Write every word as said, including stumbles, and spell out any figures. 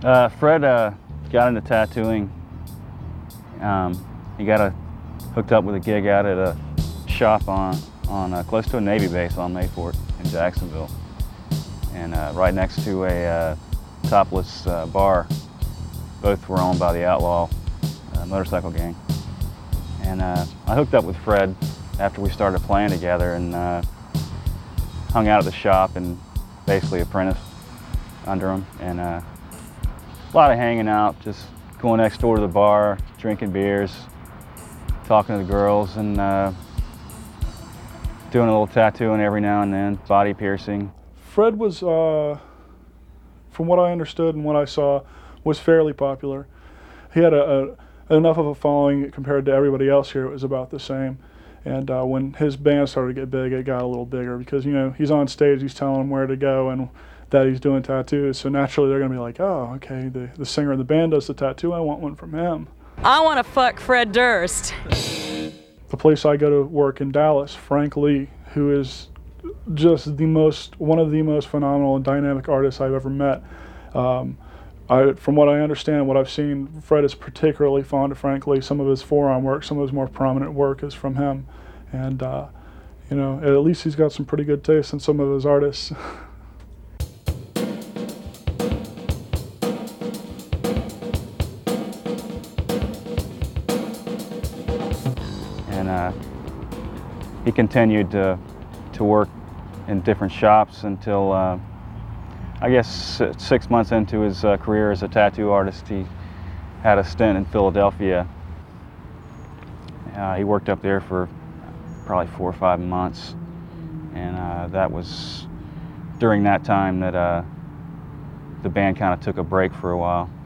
Uh, Fred uh, got into tattooing. Um, he got a, hooked up with a gig out at a shop on, on uh, close to a Navy base on Mayfort in Jacksonville, and uh, right next to a uh, topless uh, bar. Both were owned by the outlaw uh, motorcycle gang. And uh, I hooked up with Fred after we started playing together, and uh, hung out at the shop and basically apprenticed under him. And uh, a lot of hanging out, just going next door to the bar, drinking beers, talking to the girls, and uh, doing a little tattooing every now and then, body piercing. Fred was, uh, from what I understood and what I saw, was fairly popular. He had a, a, enough of a following compared to everybody else here. It was about the same. And uh, when his band started to get big, it got a little bigger because, you know, he's on stage, he's telling them where to go and that he's doing tattoos. So naturally they're going to be like, oh, okay, the, the singer of the band does the tattoo, I want one from him. I want to fuck Fred Durst. The place I go to work in Dallas, Frank Lee, who is just the most, one of the most phenomenal and dynamic artists I've ever met. Um, I, from what I understand, what I've seen, Fred is particularly fond of Frank Lee. Some of his forearm work, some of his more prominent work is from him. And, uh, you know, at least he's got some pretty good taste in some of his artists. And uh, he continued to, to work in different shops until uh, I guess six months into his uh, career as a tattoo artist, he had a stint in Philadelphia. Uh, he worked up there for probably four or five months, and uh, that was during that time that uh, the band kind of took a break for a while.